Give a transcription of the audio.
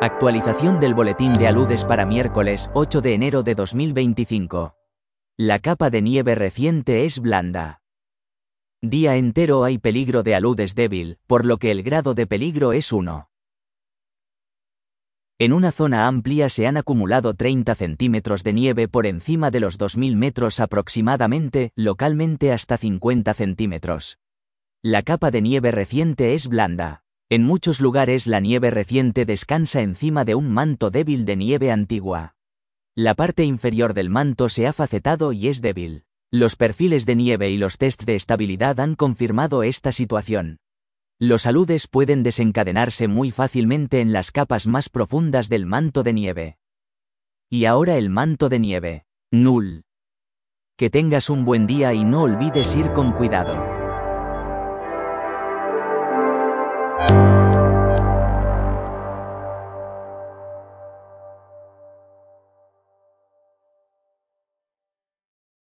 Actualización del boletín de aludes para miércoles 8 de enero de 2025. La capa de nieve reciente es blanda. Día entero hay peligro de aludes débil, por lo que el grado de peligro es 1. En una zona amplia se han acumulado 30 centímetros de nieve por encima de los 2000 metros aproximadamente, localmente hasta 50 centímetros. La capa de nieve reciente es blanda. En muchos lugares la nieve reciente descansa encima de un manto débil de nieve antigua. La parte inferior del manto se ha facetado y es débil. Los perfiles de nieve y los tests de estabilidad han confirmado esta situación. Los aludes pueden desencadenarse muy fácilmente en las capas más profundas del manto de nieve. Y ahora el manto de nieve. Null. Que tengas un buen día y no olvides ir con cuidado.